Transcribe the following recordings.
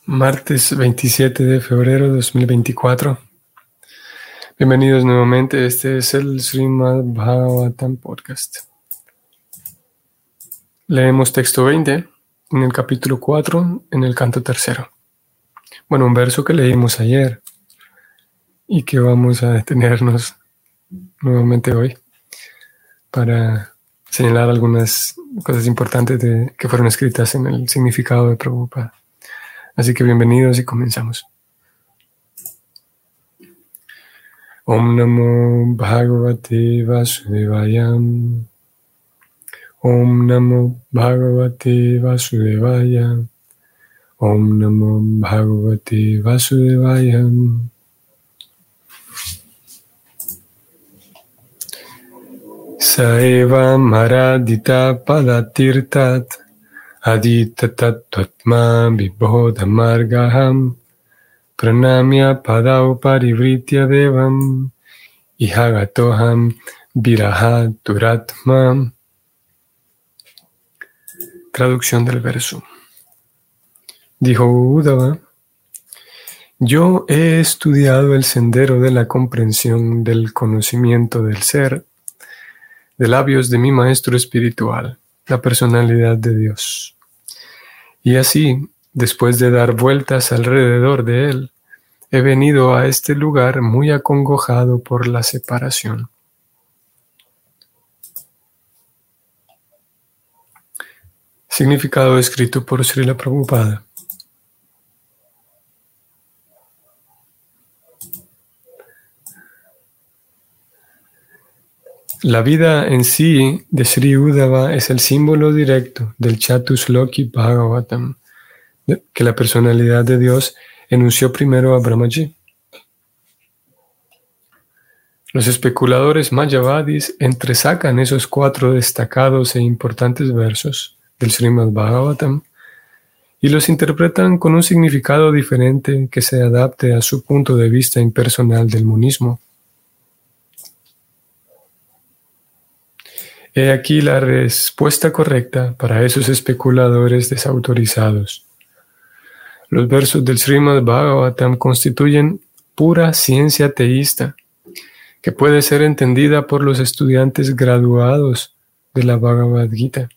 Martes 27 de febrero de 2024. Bienvenidos nuevamente. Este es el Srimad Bhagavatam Podcast. Leemos texto 20 en el capítulo 4, en el canto tercero. Bueno, un verso que leímos ayer y que vamos a detenernos nuevamente hoy para señalar algunas cosas importantes que fueron escritas en el significado de Prabhupada. Así que bienvenidos y comenzamos. Om Namo Bhagavate Vasudevaya. Om Namo Bhagavate Vasudevaya. Om Namo Bhagavate Vasudevaya. Saeva Maradita Padatirtat Aditatatvatma Vibodha Margaham Pranamya Padau Parivritya Devam Ihagatoham Viraha Duratma. Traducción del verso. Dijo Uddhava: yo he estudiado el sendero de la comprensión del conocimiento del ser de labios de mi maestro espiritual, la personalidad de Dios. Y así, después de dar vueltas alrededor de él, he venido a este lugar muy acongojado por la separación. Significado escrito por Srila Prabhupada. La vida en sí de Sri Uddhava es el símbolo directo del Chatusloki Bhagavatam, que la personalidad de Dios enunció primero a Brahmaji. Los especuladores mayavadis entresacan esos 4 destacados e importantes versos del Srimad Bhagavatam y los interpretan con un significado diferente que se adapte a su punto de vista impersonal del monismo. He aquí la respuesta correcta para esos especuladores desautorizados. Los versos del Srimad Bhagavatam constituyen pura ciencia teísta, que puede ser entendida por los estudiantes graduados de la Bhagavad Gita.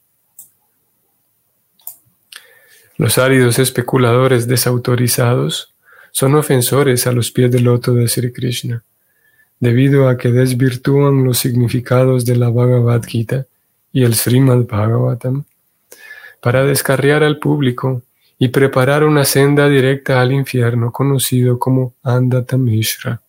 Los áridos especuladores desautorizados son ofensores a los pies del loto de Sri Krishna, debido a que desvirtúan los significados de la Bhagavad Gita y el Srimad Bhagavatam para descarriar al público y preparar una senda directa al infierno conocido como Andhata Mishra.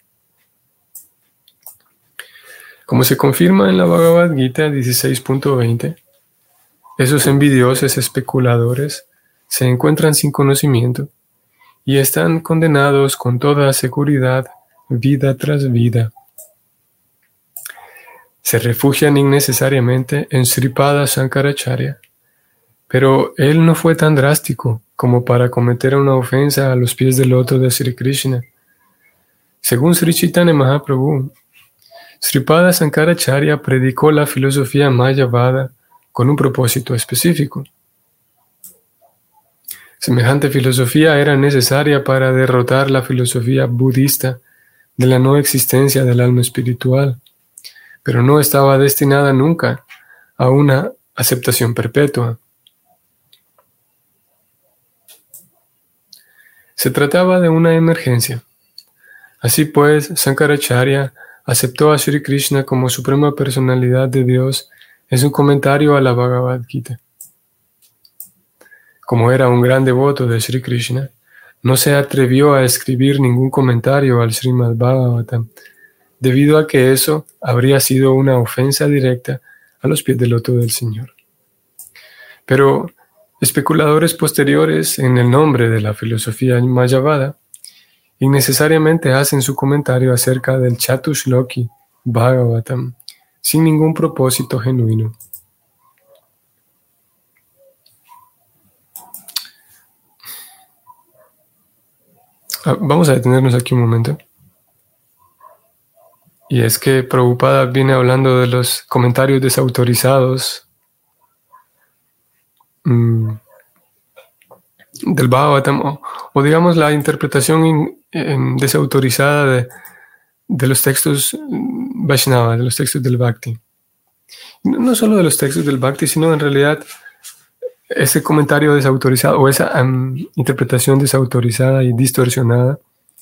Como se confirma en la Bhagavad Gita 16.20, esos envidiosos especuladores se encuentran sin conocimiento y están condenados con toda seguridad vida tras vida. Se refugian innecesariamente en Sripada Shankaracharya, pero él no fue tan drástico como para cometer una ofensa a los pies del loto de Sri Krishna. Según Sri Chaitanya Mahaprabhu, Sripada Shankaracharya predicó la filosofía mayavada con un propósito específico. Semejante filosofía era necesaria para derrotar la filosofía budista de la no existencia del alma espiritual, pero no estaba destinada nunca a una aceptación perpetua. Se trataba de una emergencia. Así pues, Shankaracharya aceptó a Sri Krishna como suprema personalidad de Dios en su comentario a la Bhagavad Gita. Como era un gran devoto de Sri Krishna, no se atrevió a escribir ningún comentario al Srimad Bhagavatam, debido a que eso habría sido una ofensa directa a los pies del loto del Señor. Pero especuladores posteriores en el nombre de la filosofía mayavada innecesariamente hacen su comentario acerca del Chatusloki Bhagavatam sin ningún propósito genuino. Vamos a detenernos aquí un momento. Y es que Prabhupada viene hablando de los comentarios desautorizados del Bhagavatam, o digamos la interpretación desautorizada de los textos Vaishnava, de los textos del Bhakti. No solo de los textos del Bhakti, sino en realidad ese comentario desautorizado o esa interpretación desautorizada y distorsionada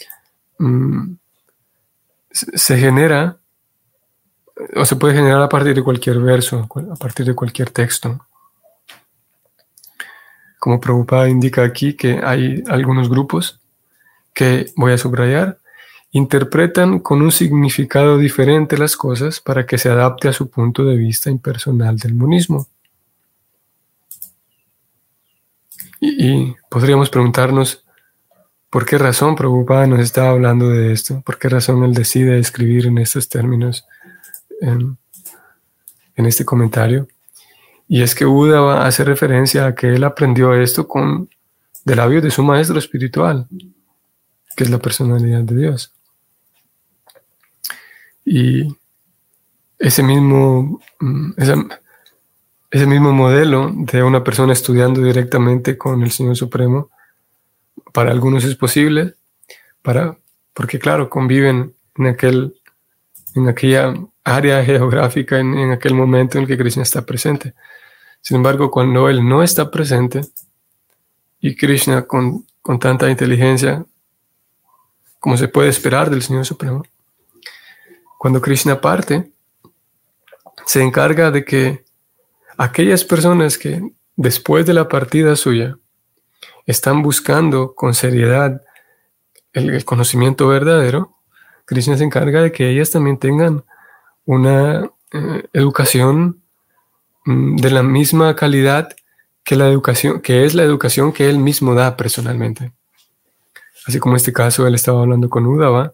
se genera o se puede generar a partir de cualquier verso, a partir de cualquier texto. Como Prabhupada indica aquí que hay algunos grupos que, voy a subrayar, interpretan con un significado diferente las cosas para que se adapte a su punto de vista impersonal del monismo. Y podríamos preguntarnos por qué razón Prabhupada nos está hablando de esto, por qué razón él decide escribir en estos términos en este comentario. Y es que Uddhava hace referencia a que él aprendió esto de labios de su maestro espiritual, que es la personalidad de Dios. Y ese mismo modelo de una persona estudiando directamente con el Señor Supremo, para algunos es posible, porque claro, conviven en aquella área geográfica, en aquel momento en el que Krishna está presente. Sin embargo, cuando él no está presente y Krishna con tanta inteligencia como se puede esperar del Señor Supremo, cuando Krishna parte, se encarga de que aquellas personas que después de la partida suya están buscando con seriedad el conocimiento verdadero, Krishna se encarga de que ellas también tengan una educación de la misma calidad que es la educación que él mismo da personalmente. Así como en este caso él estaba hablando con Uddhava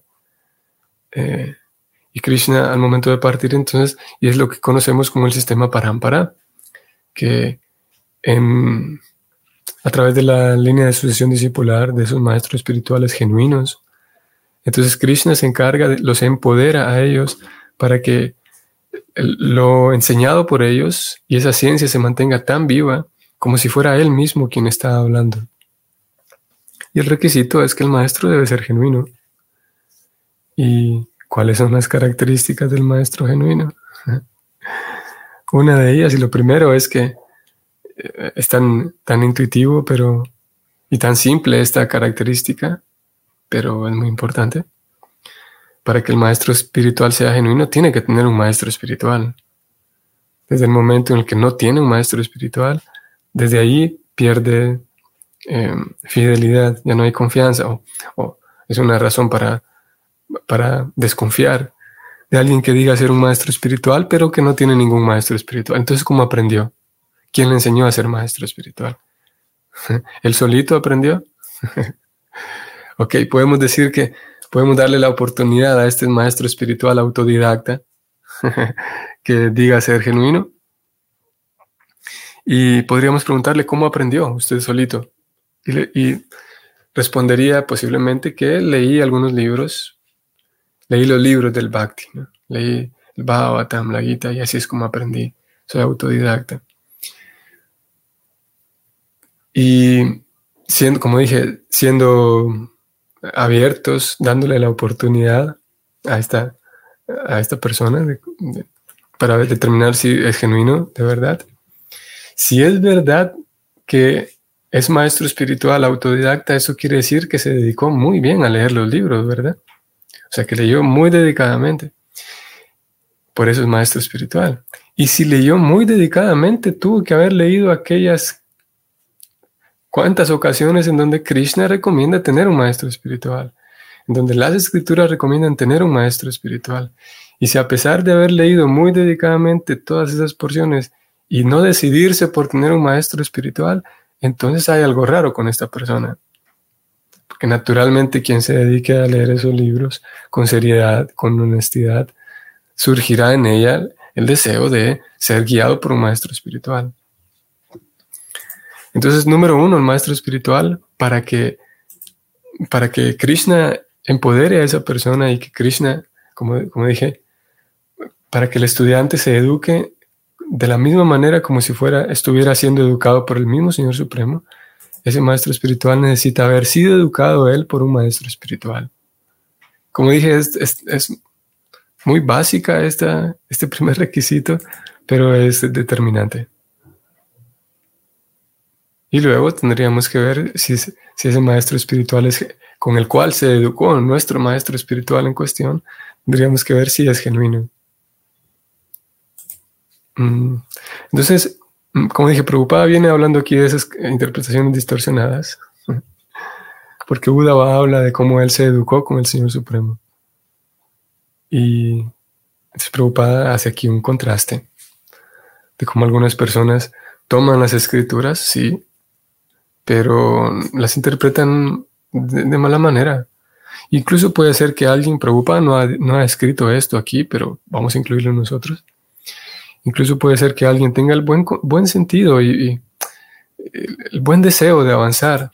y Krishna al momento de partir, entonces, y es lo que conocemos como el sistema Parampara, que a través de la línea de sucesión discipular de esos maestros espirituales genuinos, entonces Krishna se encarga, los empodera a ellos para que lo enseñado por ellos y esa ciencia se mantenga tan viva como si fuera él mismo quien está hablando. Y el requisito es que el maestro debe ser genuino. ¿Y cuáles son las características del maestro genuino? Una de ellas, y lo primero, es que es tan intuitivo y tan simple esta característica, pero es muy importante. Para que el maestro espiritual sea genuino, tiene que tener un maestro espiritual. Desde el momento en el que no tiene un maestro espiritual, desde ahí pierde fidelidad, ya no hay confianza, o es una razón para desconfiar de alguien que diga ser un maestro espiritual, pero que no tiene ningún maestro espiritual. Entonces, ¿cómo aprendió? ¿Quién le enseñó a ser maestro espiritual? ¿Él solito aprendió? Ok, podemos decir que podemos darle la oportunidad a este maestro espiritual autodidacta que diga ser genuino. Y podríamos preguntarle cómo aprendió usted solito. Y respondería posiblemente que leí algunos libros, leí los libros del Bhakti, ¿no? Leí el Bhagavatam, la Gita, y así es como aprendí. Soy autodidacta. Y siendo abiertos, dándole la oportunidad a esta persona para determinar si es genuino de verdad. Si es verdad que es maestro espiritual autodidacta, eso quiere decir que se dedicó muy bien a leer los libros, ¿verdad? O sea, que leyó muy dedicadamente. Por eso es maestro espiritual. Y si leyó muy dedicadamente, tuvo que haber leído aquellas cuántas ocasiones en donde Krishna recomienda tener un maestro espiritual, en donde las escrituras recomiendan tener un maestro espiritual. Y si a pesar de haber leído muy dedicadamente todas esas porciones y no decidirse por tener un maestro espiritual, entonces hay algo raro con esta persona. Porque naturalmente quien se dedique a leer esos libros con seriedad, con honestidad, surgirá en ella el deseo de ser guiado por un maestro espiritual. Entonces, número uno, el maestro espiritual, para que Krishna empodere a esa persona y que Krishna, como dije, para que el estudiante se eduque de la misma manera como si estuviera siendo educado por el mismo Señor Supremo, ese maestro espiritual necesita haber sido educado él por un maestro espiritual. Como dije, es muy básica este primer requisito, pero es determinante. Y luego tendríamos que ver si ese maestro espiritual con el cual se educó nuestro maestro espiritual en cuestión, tendríamos que ver si es genuino. Entonces, como dije, Prabhupada viene hablando aquí de esas interpretaciones distorsionadas, porque Uddhava habla de cómo él se educó con el Señor Supremo. Y entonces Prabhupada hace aquí un contraste de cómo algunas personas toman las escrituras, sí, pero las interpretan de mala manera. Incluso puede ser que alguien, Prabhupada no ha escrito esto aquí, pero vamos a incluirlo nosotros. Incluso puede ser que alguien tenga el buen sentido y el buen deseo de avanzar,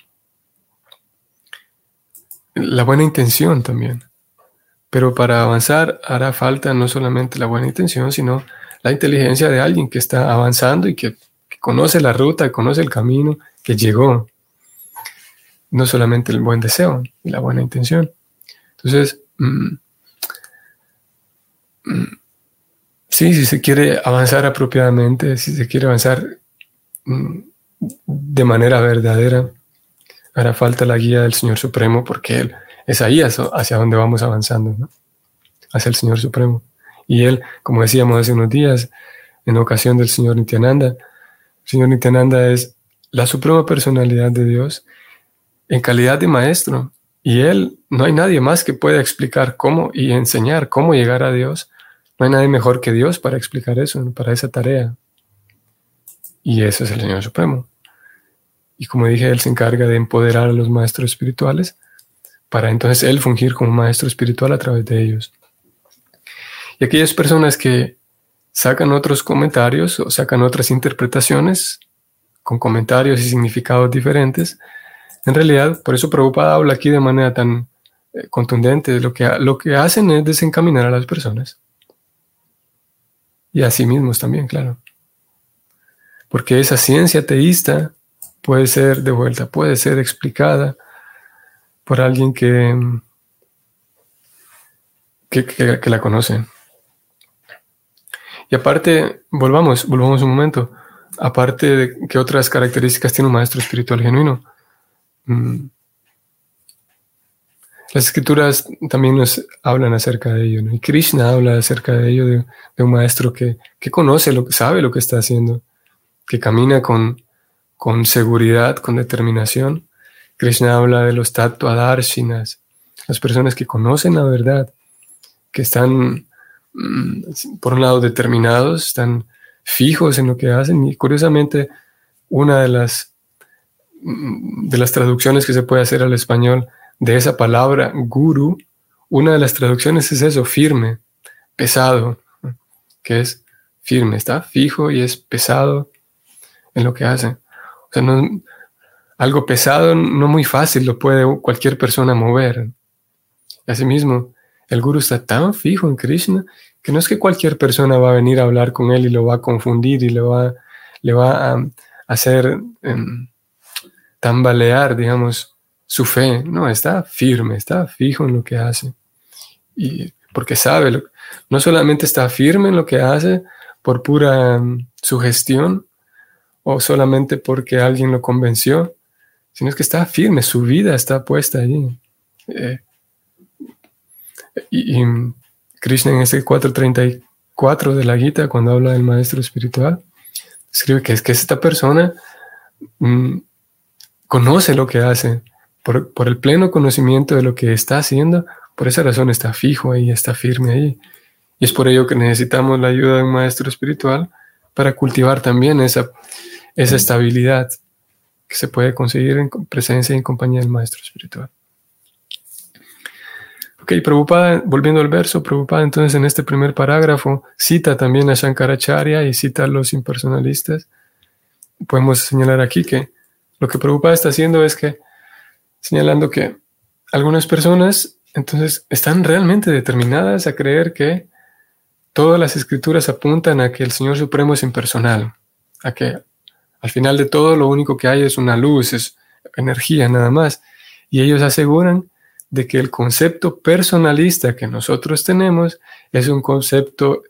la buena intención también. Pero para avanzar hará falta no solamente la buena intención, sino la inteligencia de alguien que está avanzando y que conoce la ruta, que conoce el camino, que llegó. No solamente el buen deseo y la buena intención. Entonces, sí, si se quiere avanzar apropiadamente, si se quiere avanzar de manera verdadera, hará falta la guía del Señor Supremo, porque Él es ahí hacia donde vamos avanzando, ¿no? Hacia el Señor Supremo. Y Él, como decíamos hace unos días, en ocasión del Señor Nityananda, el Señor Nityananda es la suprema personalidad de Dios en calidad de maestro. Y Él, no hay nadie más que pueda explicar cómo y enseñar cómo llegar a Dios. No hay nadie mejor que Dios para explicar eso, para esa tarea. Y ese es el Señor Supremo. Y como dije, Él se encarga de empoderar a los maestros espirituales para entonces Él fungir como maestro espiritual a través de ellos. Y aquellas personas que sacan otros comentarios o sacan otras interpretaciones con comentarios y significados diferentes, en realidad, por eso Prabhupada habla aquí de manera tan contundente, lo que hacen es desencaminar a las personas. Y a sí mismos también, claro. Porque esa ciencia teísta puede ser devuelta, puede ser explicada por alguien que la conoce. Y aparte, volvamos un momento, aparte de qué otras características tiene un maestro espiritual genuino. Las escrituras también nos hablan acerca de ello, ¿no? Y Krishna habla acerca de ello, de un maestro que conoce, sabe lo que está haciendo, que camina con seguridad, con determinación. Krishna habla de los tattva-darshinas, las personas que conocen la verdad, que están, por un lado, determinados, están fijos en lo que hacen. Y curiosamente, una de las traducciones que se puede hacer al español de esa palabra guru, una de las traducciones es eso, firme, pesado, que es firme, está fijo y es pesado en lo que hace. O sea, algo pesado no muy fácil lo puede cualquier persona mover. Asimismo, el guru está tan fijo en Krishna que no es que cualquier persona va a venir a hablar con él y lo va a confundir y le va a hacer tambalear, digamos, su fe. No, está firme, está fijo en lo que hace. Y porque sabe, no solamente está firme en lo que hace por pura sugestión o solamente porque alguien lo convenció, sino es que está firme, su vida está puesta allí. Y Krishna en ese 4.34 de la Gita, cuando habla del maestro espiritual, escribe que es que esta persona conoce lo que hace, por el pleno conocimiento de lo que está haciendo, por esa razón está fijo ahí, está firme ahí. Y es por ello que necesitamos la ayuda de un maestro espiritual para cultivar también esa estabilidad que se puede conseguir en presencia y en compañía del maestro espiritual. Ok, Prabhupada, volviendo al verso, Prabhupada entonces en este primer parágrafo cita también a Shankaracharya y cita a los impersonalistas. Podemos señalar aquí que lo que Prabhupada está haciendo es que señalando que algunas personas entonces están realmente determinadas a creer que todas las escrituras apuntan a que el Señor Supremo es impersonal, a que al final de todo lo único que hay es una luz, es energía nada más. Y ellos aseguran de que el concepto personalista que nosotros tenemos es un concepto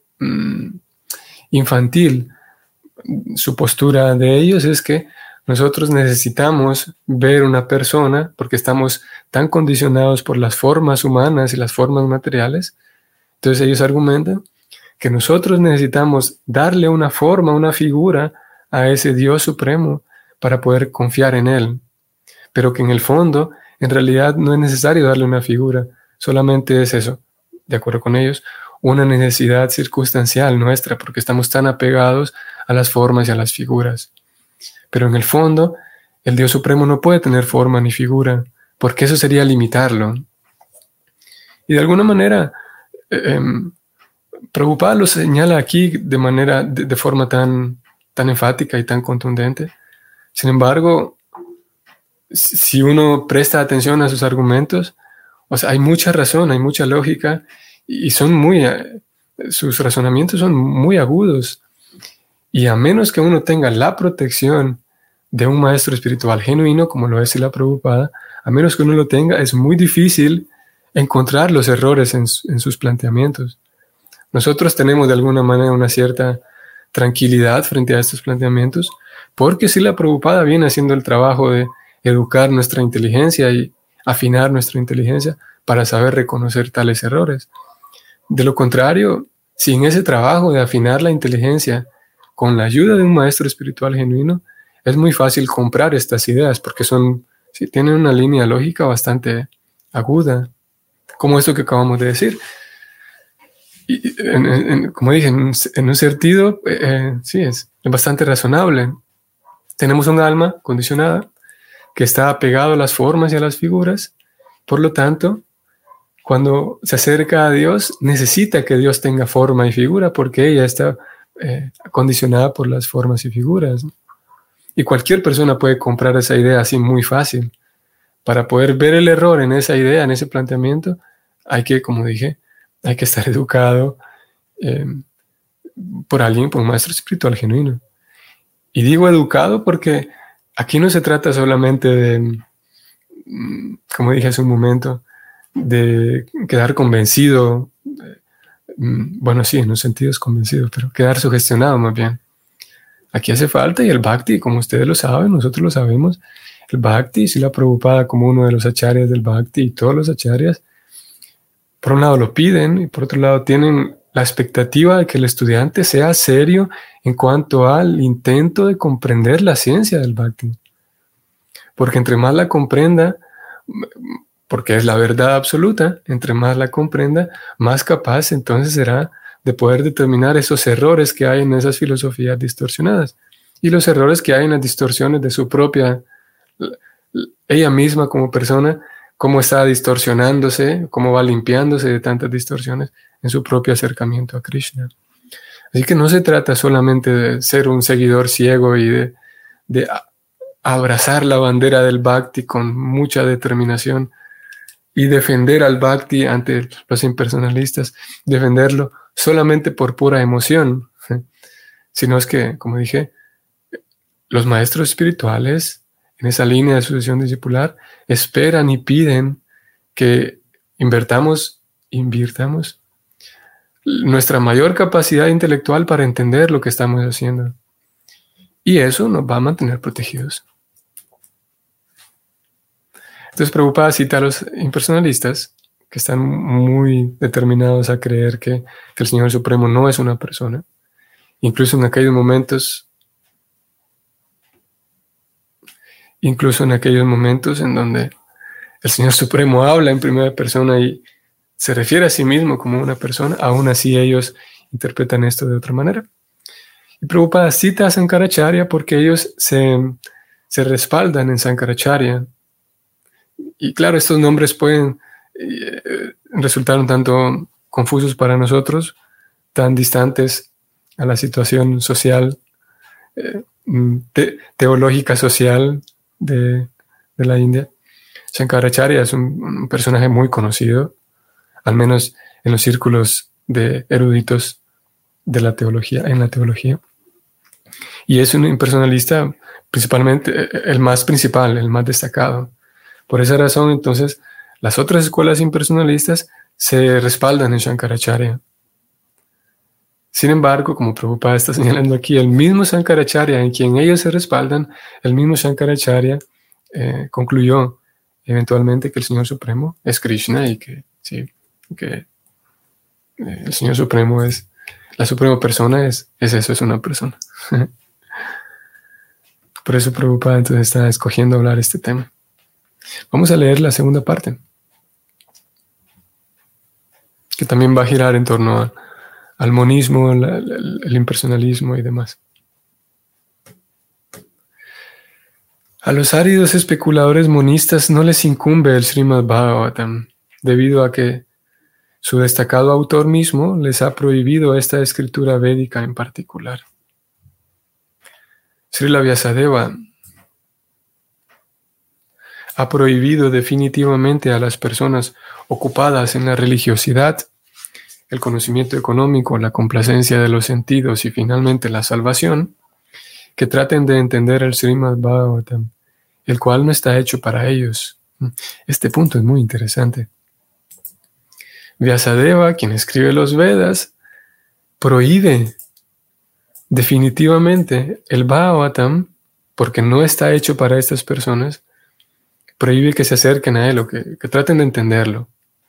infantil. Su postura de ellos es que nosotros necesitamos ver una persona porque estamos tan condicionados por las formas humanas y las formas materiales. Entonces ellos argumentan que nosotros necesitamos darle una forma, una figura a ese Dios supremo para poder confiar en Él. Pero que en el fondo, en realidad no es necesario darle una figura, solamente es eso, de acuerdo con ellos, una necesidad circunstancial nuestra, porque estamos tan apegados a las formas y a las figuras. Pero en el fondo, el Dios Supremo no puede tener forma ni figura, porque eso sería limitarlo. Y de alguna manera, Prabhupada lo señala aquí de forma tan enfática y tan contundente. Sin embargo, si uno presta atención a sus argumentos, o sea, hay mucha razón, hay mucha lógica, y sus razonamientos son muy agudos. Y a menos que uno tenga la protección de un maestro espiritual genuino, como lo es Srila Prabhupada, a menos que uno lo tenga, es muy difícil encontrar los errores en sus planteamientos. Nosotros tenemos de alguna manera una cierta tranquilidad frente a estos planteamientos, porque Srila Prabhupada viene haciendo el trabajo de educar nuestra inteligencia y afinar nuestra inteligencia para saber reconocer tales errores. De lo contrario, sin ese trabajo de afinar la inteligencia con la ayuda de un maestro espiritual genuino, es muy fácil comprar estas ideas porque tienen una línea lógica bastante aguda, como esto que acabamos de decir. Y como dije, en un sentido, sí, es bastante razonable. Tenemos un alma condicionada que está apegado a las formas y a las figuras. Por lo tanto, cuando se acerca a Dios, necesita que Dios tenga forma y figura porque ella está condicionada por las formas y figuras. Y cualquier persona puede comprar esa idea así muy fácil. Para poder ver el error en esa idea, en ese planteamiento, como dije, hay que estar educado por un maestro espiritual genuino. Y digo educado porque aquí no se trata solamente de, como dije hace un momento, de quedar convencido, bueno, sí, en un sentido es convencido, pero quedar sugestionado más bien. Aquí hace falta, y el Bhakti, como ustedes lo saben, nosotros lo sabemos, el Bhakti, Srila Prabhupada como uno de los acharyas del Bhakti y todos los acharyas, por un lado lo piden y por otro lado tienen la expectativa de que el estudiante sea serio en cuanto al intento de comprender la ciencia del Bhakti. Porque entre más la comprenda, porque es la verdad absoluta, entre más la comprenda, más capaz entonces será de poder determinar esos errores que hay en esas filosofías distorsionadas y los errores que hay en las distorsiones de su propia, ella misma como persona, cómo está distorsionándose, cómo va limpiándose de tantas distorsiones en su propio acercamiento a Krishna. Así que no se trata solamente de ser un seguidor ciego y de abrazar la bandera del Bhakti con mucha determinación y defender al Bhakti ante los impersonalistas, defenderlo solamente por pura emoción, sino es que, como dije, los maestros espirituales en esa línea de sucesión discipular esperan y piden que invirtamos nuestra mayor capacidad intelectual para entender lo que estamos haciendo. Y eso nos va a mantener protegidos. Entonces Prabhupada cita a los impersonalistas que están muy determinados a creer que el Señor Supremo no es una persona. Incluso en aquellos momentos en donde el Señor Supremo habla en primera persona y se refiere a sí mismo como una persona, aún así ellos interpretan esto de otra manera. Y Prabhupada cita a Sankaracharya porque ellos se respaldan en Sankaracharya. Y claro, estos nombres pueden resultar un tanto confusos para nosotros, tan distantes a la situación social, teológica social de la India. Sankaracharya es un personaje muy conocido, al menos en los círculos de eruditos de la teología, en la teología. Y es un impersonalista principalmente el más principal, el más destacado. Por esa razón, entonces, las otras escuelas impersonalistas se respaldan en Shankaracharya. Sin embargo, como Prabhupada está señalando aquí, el mismo Shankaracharya en quien ellos se respaldan, el mismo Shankaracharya concluyó eventualmente que el Señor Supremo es Krishna y que, sí, que el Señor Supremo es, la Suprema Persona es eso, es una persona. Por eso Prabhupada entonces está escogiendo hablar este tema. Vamos a leer la segunda parte, que también va a girar en torno al monismo, el impersonalismo y demás. A los áridos especuladores monistas no les incumbe el Srimad Bhagavatam, debido a que su destacado autor mismo les ha prohibido esta escritura védica en particular. Srila Vyasadeva ha prohibido definitivamente a las personas ocupadas en la religiosidad, el conocimiento económico, la complacencia de los sentidos y finalmente la salvación, que traten de entender el Srimad Bhagavatam, el cual no está hecho para ellos. Este punto es muy interesante. Vyasadeva, quien escribe los Vedas, prohíbe definitivamente el Bhagavatam, porque no está hecho para estas personas, prohíbe que se acerquen a él o que traten de entenderlo.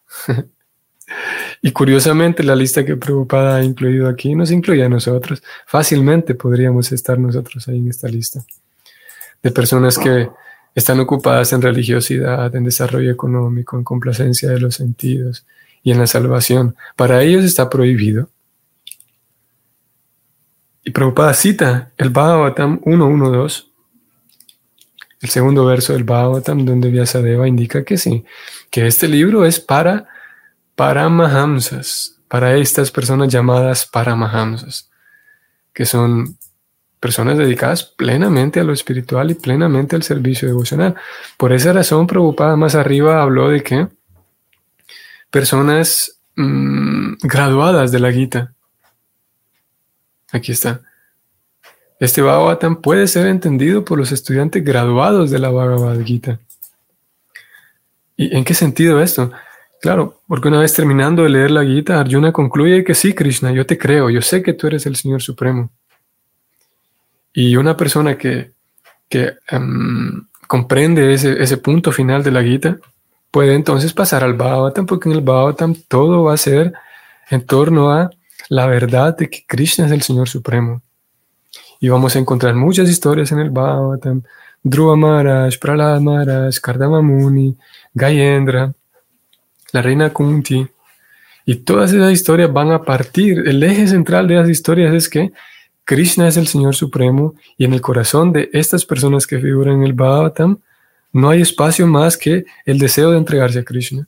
Y curiosamente la lista que Prabhupada ha incluido aquí nos incluye a nosotros. Fácilmente podríamos estar nosotros ahí en esta lista de personas que están ocupadas en religiosidad, en desarrollo económico, en complacencia de los sentidos y en la salvación. Para ellos está prohibido. Y Prabhupada cita el Bhagavatam 1.1.2, el segundo verso del Bhagavatam, donde Vyasadeva indica que sí, que este libro es para Paramahamsas, para estas personas llamadas Paramahamsas, que son personas dedicadas plenamente a lo espiritual y plenamente al servicio devocional. Por esa razón, Prabhupada más arriba habló de que personas graduadas de la Gita. Aquí está. Este Bhagavatam puede ser entendido por los estudiantes graduados de la Bhagavad Gita. ¿Y en qué sentido esto? Claro, porque una vez terminando de leer la Gita, Arjuna concluye que sí, Krishna, yo te creo, yo sé que tú eres el Señor Supremo. Y una persona que comprende ese punto final de la Gita puede entonces pasar al Bhagavatam, porque en el Bhagavatam todo va a ser en torno a la verdad de que Krishna es el Señor Supremo. Y vamos a encontrar muchas historias en el Bhagavatam: Dhruva Maharaj, Prahlad Maharaj, Kardama Muni, Gayendra, la reina Kunti. Y todas esas historias van a partir, el eje central de esas historias es que Krishna es el Señor Supremo, y en el corazón de estas personas que figuran en el Bhagavatam no hay espacio más que el deseo de entregarse a Krishna.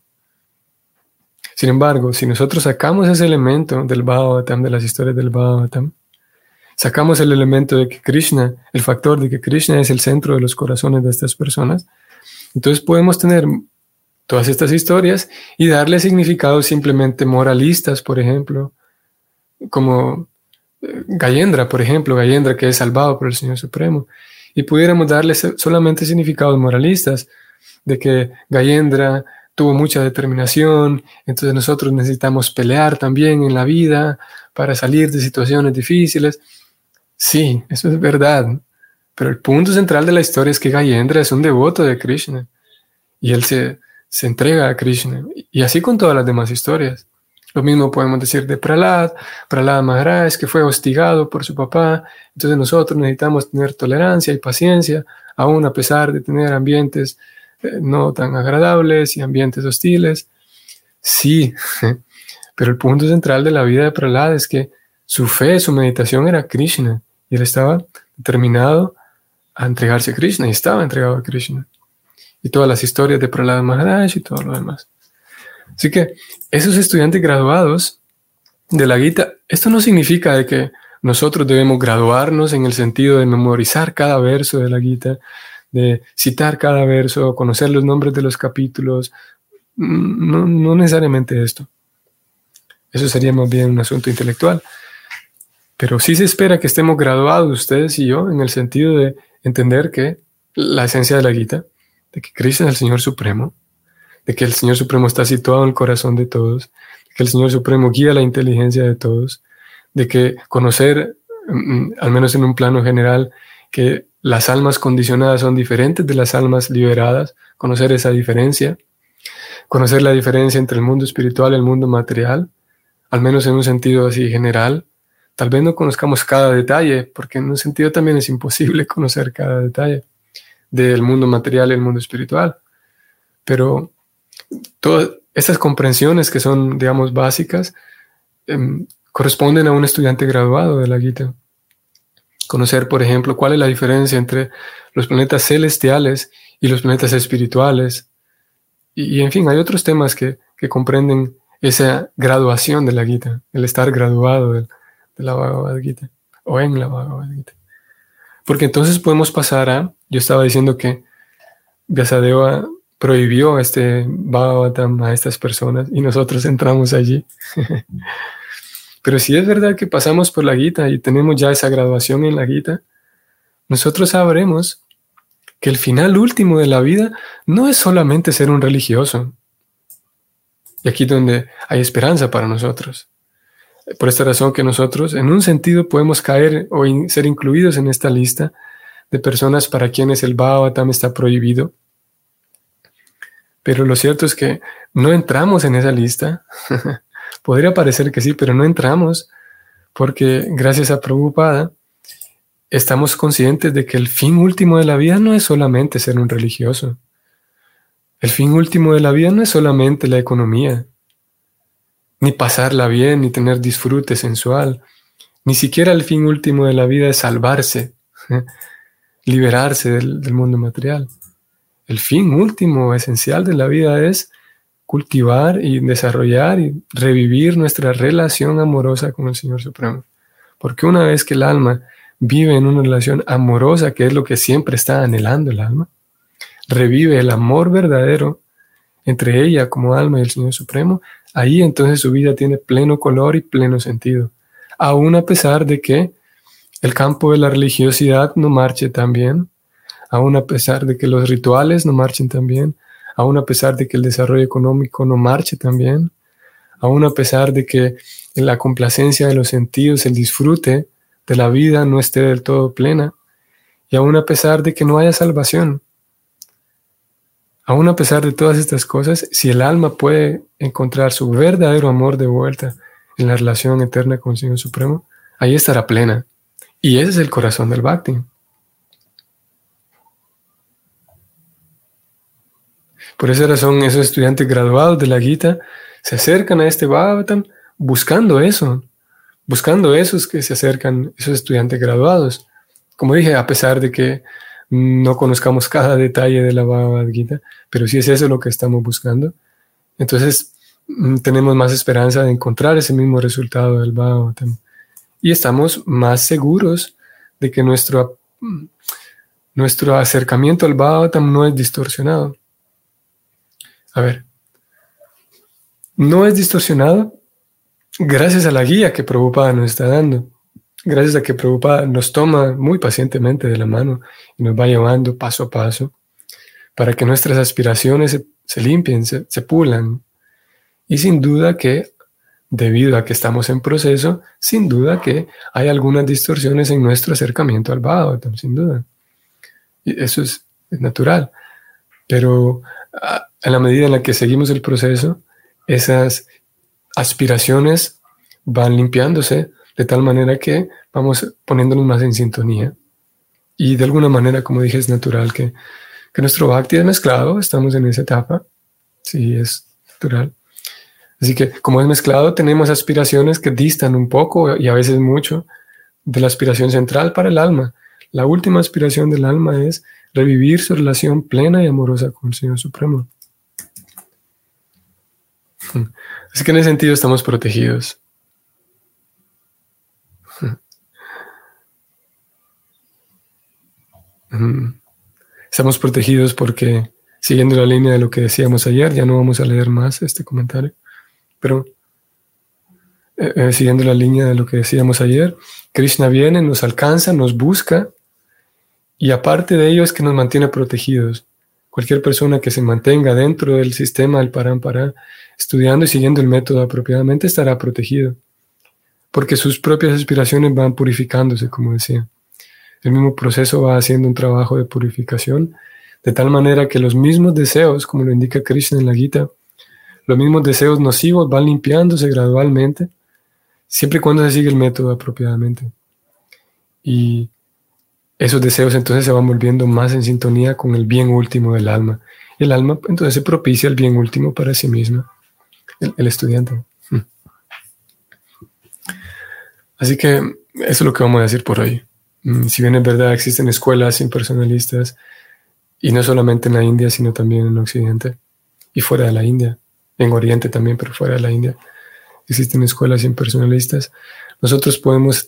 Sin embargo, si nosotros sacamos ese elemento del Bhagavatam, de las historias del Bhagavatam, sacamos el elemento de que Krishna, el factor de que Krishna es el centro de los corazones de estas personas, entonces podemos tener todas estas historias y darle significados simplemente moralistas, por ejemplo, como Gayendra, por ejemplo, Gayendra que es salvado por el Señor Supremo, y pudiéramos darle solamente significados moralistas, de que Gayendra tuvo mucha determinación, entonces nosotros necesitamos pelear también en la vida para salir de situaciones difíciles. Sí, eso es verdad, pero el punto central de la historia es que Gayendra es un devoto de Krishna, y él se entrega a Krishna, y así con todas las demás historias. Lo mismo podemos decir de Prahlad Maharaj, que fue hostigado por su papá. Entonces nosotros necesitamos tener tolerancia y paciencia, aún a pesar de tener ambientes no tan agradables y ambientes hostiles. Sí, pero el punto central de la vida de Prahlad es que su fe, su meditación era Krishna, y él estaba determinado a entregarse a Krishna, y estaba entregado a Krishna. Y todas las historias de Prahlad Maharaj y todo lo demás. Así que esos estudiantes graduados de la Gita, esto no significa de que nosotros debemos graduarnos en el sentido de memorizar cada verso de la Gita, de citar cada verso, conocer los nombres de los capítulos. No necesariamente esto. Eso sería más bien un asunto intelectual. Pero sí se espera que estemos graduados, ustedes y yo, en el sentido de entender que la esencia de la Gita, de que Krishna es el Señor Supremo, de que el Señor Supremo está situado en el corazón de todos, de que el Señor Supremo guía la inteligencia de todos, de que conocer, al menos en un plano general, que las almas condicionadas son diferentes de las almas liberadas, conocer esa diferencia, conocer la diferencia entre el mundo espiritual y el mundo material, al menos en un sentido así general. Tal vez no conozcamos cada detalle, porque en un sentido también es imposible conocer cada detalle del mundo material y el mundo espiritual. Pero todas estas comprensiones que son, digamos, básicas, corresponden a un estudiante graduado de la Gita. Conocer, por ejemplo, cuál es la diferencia entre los planetas celestiales y los planetas espirituales. Y en fin, hay otros temas que comprenden esa graduación de la Gita, el estar graduado de la Bhagavad Gita, o en la Bhagavad Gita. Porque entonces podemos pasar a, yo estaba diciendo que Vyasadeva prohibió este Bhagavatam a estas personas y nosotros entramos allí. Pero si es verdad que pasamos por la Gita y tenemos ya esa graduación en la Gita, nosotros sabremos que el final último de la vida no es solamente ser un religioso. Y aquí donde hay esperanza para nosotros. Por esta razón que nosotros, en un sentido, podemos caer o ser incluidos en esta lista de personas para quienes el Bhagavatam está prohibido. Pero lo cierto es que no entramos en esa lista. Podría parecer que sí, pero no entramos porque gracias a Prabhupada estamos conscientes de que el fin último de la vida no es solamente ser un religioso. El fin último de la vida no es solamente la economía, ni pasarla bien, ni tener disfrute sensual. Ni siquiera el fin último de la vida es salvarse, liberarse del mundo material. El fin último, esencial de la vida es cultivar y desarrollar y revivir nuestra relación amorosa con el Señor Supremo. Porque una vez que el alma vive en una relación amorosa, que es lo que siempre está anhelando el alma, revive el amor verdadero entre ella como alma y el Señor Supremo, ahí entonces su vida tiene pleno color y pleno sentido. Aún a pesar de que el campo de la religiosidad no marche tan bien, aún a pesar de que los rituales no marchen tan bien, aún a pesar de que el desarrollo económico no marche tan bien, aún a pesar de que la complacencia de los sentidos, el disfrute de la vida no esté del todo plena, y aún a pesar de que no haya salvación, aún a pesar de todas estas cosas, si el alma puede encontrar su verdadero amor de vuelta en la relación eterna con el Señor Supremo, ahí estará plena. Y ese es el corazón del Bhakti. Por esa razón, esos estudiantes graduados de la Gita se acercan a este Bhagavatam buscando eso, buscando esos que se acercan, esos estudiantes graduados. Como dije, a pesar de que no conozcamos cada detalle de la Bhagavad Gita, pero si es eso lo que estamos buscando, entonces tenemos más esperanza de encontrar ese mismo resultado del Bhagavatam. Y estamos más seguros de que nuestro acercamiento al Bhagavatam no es distorsionado. A ver, no es distorsionado gracias a la guía que Prabhupada nos está dando, gracias a que Prabhupada nos toma muy pacientemente de la mano y nos va llevando paso a paso para que nuestras aspiraciones se limpien, se pulan. Y sin duda que, debido a que estamos en proceso, sin duda que hay algunas distorsiones en nuestro acercamiento al Bhagavatam, sin duda. Y eso es natural. Pero en la medida en la que seguimos el proceso, esas aspiraciones van limpiándose de tal manera que vamos poniéndonos más en sintonía. Y de alguna manera, como dije, es natural que nuestro bhakti es mezclado, estamos en esa etapa. Sí, es natural. Así que, como es mezclado, tenemos aspiraciones que distan un poco y a veces mucho de la aspiración central para el alma. La última aspiración del alma es revivir su relación plena y amorosa con el Señor Supremo. Así que en ese sentido estamos protegidos. Estamos protegidos porque, siguiendo la línea de lo que decíamos ayer, ya no vamos a leer más este comentario, pero siguiendo la línea de lo que decíamos ayer, Krishna viene, nos alcanza, nos busca, y aparte de ello es que nos mantiene protegidos. Cualquier persona que se mantenga dentro del sistema del Parampara, estudiando y siguiendo el método apropiadamente, estará protegido, porque sus propias aspiraciones van purificándose, como decía. El mismo proceso va haciendo un trabajo de purificación, de tal manera que los mismos deseos, como lo indica Krishna en la Gita, los mismos deseos nocivos van limpiándose gradualmente, siempre y cuando se sigue el método apropiadamente. Y esos deseos entonces se van volviendo más en sintonía con el bien último del alma. Y el alma entonces se propicia el bien último para sí misma, el estudiante. Así que eso es lo que vamos a decir por hoy. Si bien es verdad, existen escuelas impersonalistas, y no solamente en la India, sino también en Occidente y fuera de la India, en Oriente también, pero fuera de la India, existen escuelas impersonalistas. Nosotros podemos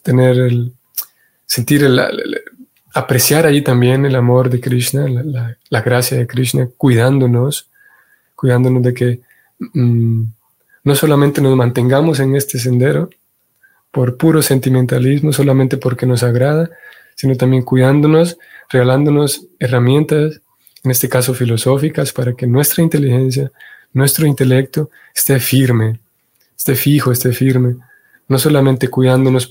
apreciar allí también el amor de Krishna, la gracia de Krishna, cuidándonos de que no solamente nos mantengamos en este sendero por puro sentimentalismo, solamente porque nos agrada, sino también cuidándonos, regalándonos herramientas, en este caso filosóficas, para que nuestra inteligencia, nuestro intelecto esté firme, esté fijo, esté firme, no solamente cuidándonos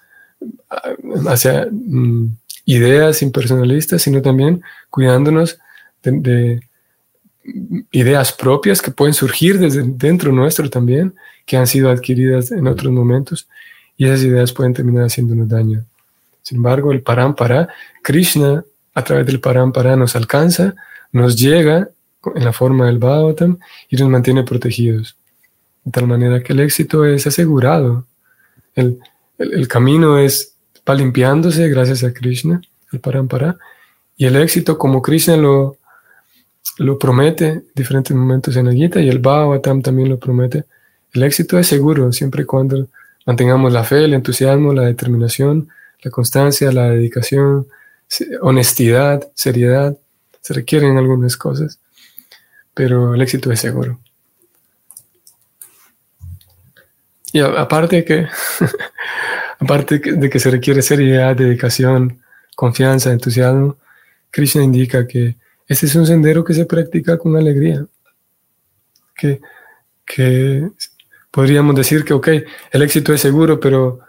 hacia ideas impersonalistas, sino también cuidándonos de ideas propias que pueden surgir desde dentro nuestro también, que han sido adquiridas en otros momentos, y esas ideas pueden terminar haciéndonos daño. Sin embargo, el Parampara, Krishna, a través del Parampara nos alcanza, nos llega en la forma del Bhagavatam y nos mantiene protegidos. De tal manera que el éxito es asegurado. El camino va limpiándose gracias a Krishna, el Parampara, y el éxito, como Krishna lo promete en diferentes momentos en la Gita, y el Bhagavatam también lo promete, el éxito es seguro siempre y cuando mantengamos la fe, el entusiasmo, la determinación, la constancia, la dedicación, honestidad, seriedad. Se requieren algunas cosas, pero el éxito es seguro. Y aparte de que se requiere seriedad, dedicación, confianza, entusiasmo, Krishna indica que este es un sendero que se practica con alegría. Que podríamos decir que, el éxito es seguro, pero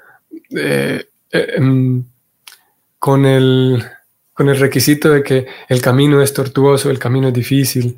con el requisito de que el camino es tortuoso, el camino es difícil.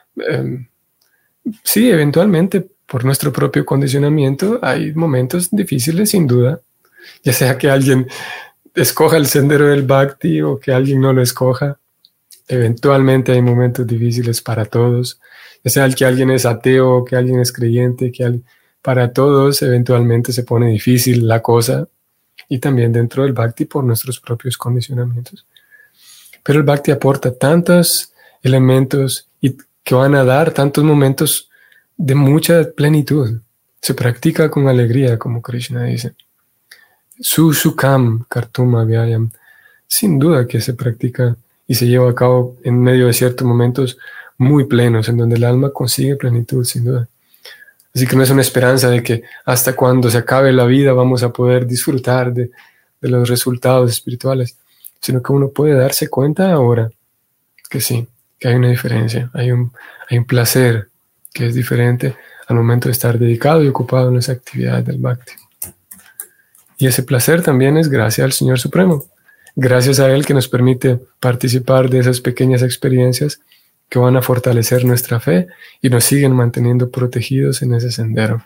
Sí, eventualmente, por nuestro propio condicionamiento, hay momentos difíciles, sin duda. Ya sea que alguien escoja el sendero del Bhakti o que alguien no lo escoja, eventualmente hay momentos difíciles para todos. Ya sea que alguien es ateo o que alguien es creyente, para todos eventualmente se pone difícil la cosa, y también dentro del Bhakti por nuestros propios condicionamientos. Pero el Bhakti aporta tantos elementos y que van a dar tantos momentos de mucha plenitud. Se practica con alegría, como Krishna dice. Sukham kartum avyayam. Sin duda que se practica y se lleva a cabo en medio de ciertos momentos muy plenos, en donde el alma consigue plenitud, sin duda. Así que no es una esperanza de que hasta cuando se acabe la vida vamos a poder disfrutar de los resultados espirituales, sino que uno puede darse cuenta ahora que sí, que hay una diferencia, hay un placer que es diferente al momento de estar dedicado y ocupado en las actividades del Bhakti. Y ese placer también es gracias al Señor Supremo, gracias a Él que nos permite participar de esas pequeñas experiencias que van a fortalecer nuestra fe y nos siguen manteniendo protegidos en ese sendero.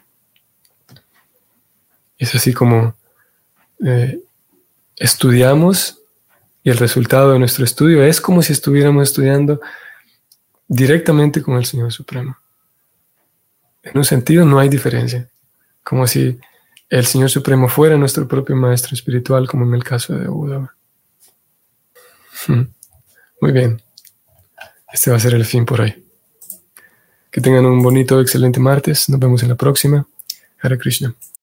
Es así como estudiamos, y el resultado de nuestro estudio es como si estuviéramos estudiando directamente con el Señor Supremo. En un sentido no hay diferencia, como si el Señor Supremo fuera nuestro propio maestro espiritual, como en el caso de Uddhava. Muy bien. Este va a ser el fin por hoy. Que tengan un bonito, excelente martes. Nos vemos en la próxima. Hare Krishna.